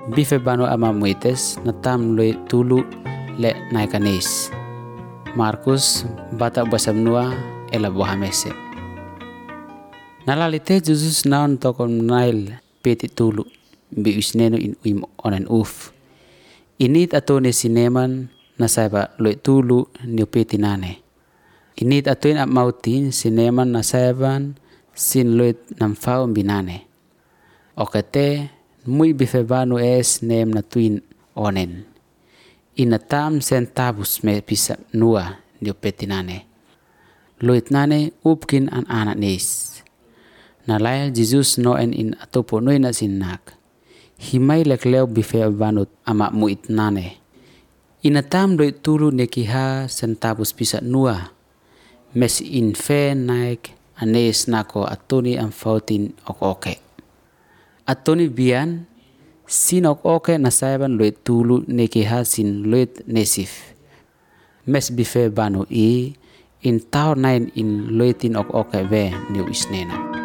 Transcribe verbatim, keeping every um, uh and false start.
bife bano ama muites na tam loy tulu le naikanis. Markus bata basamnua ela bohamese. Nalalite Jesus naon tokon nail peti tulu bi usneno in uim onen uf. Init atone sineman nasaiba loy tulu niu peti nane. Init atoin ap mautin sineman nasaiban sin loy namfau binane. Okate muy bifebanu es nem na tuin onen. Inatam centavos me pisa nua niu peti nane. Loit nane upkin an anak nis. Nalail Jesus noen in atopo noy na sinak. Himay lekleo bifebanut ama muit nane. Inatam loit tulu nekiha centavos pisa nua. Mes in fe naik anes nako atoni am fautin ok oke. Atoni bian sin ok oke nasaiban loit tulu nekiha sin loit nesif. Mes bife banu i in tau nain in loitin ok oke ve niu isnena.